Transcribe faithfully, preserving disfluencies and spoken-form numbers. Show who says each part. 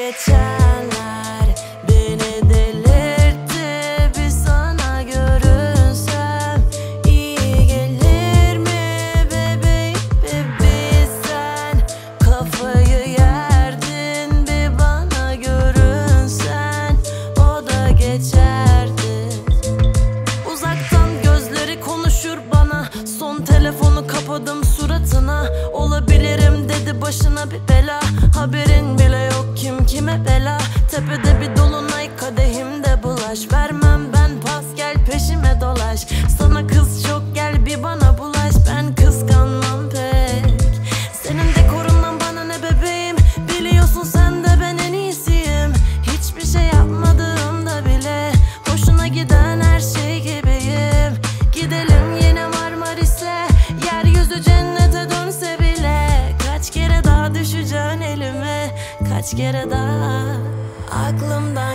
Speaker 1: geçenler beni delirtti. Bir sana görünsem iyi gelir mi bebeğim? Bir sen kafayı yerdin, bir bana görünsen o da geçerdi. Uzaktan gözleri konuşur bana, son telefonu kapadım suratına. Olabilirim dedi başına bir bela, haberin bile yok kim kime bela. Tepede bir dolunay kadehimde bulaş, vermem ben pas gel peşime dolaş. Sana kız çok gel bir bana bulaş, ben kıskanmam pek. Senin dekorundan bana ne bebeğim, biliyorsun sen de ben en iyisiyim. Hiçbir şey yapmadığımda bile hoşuna giden her şey gibiyim. Gidelim yine Marmaris'e, yeryüzü cennete dönse bile. Kaç kere daha düşeceksin elime, kaç kere daha aklımdan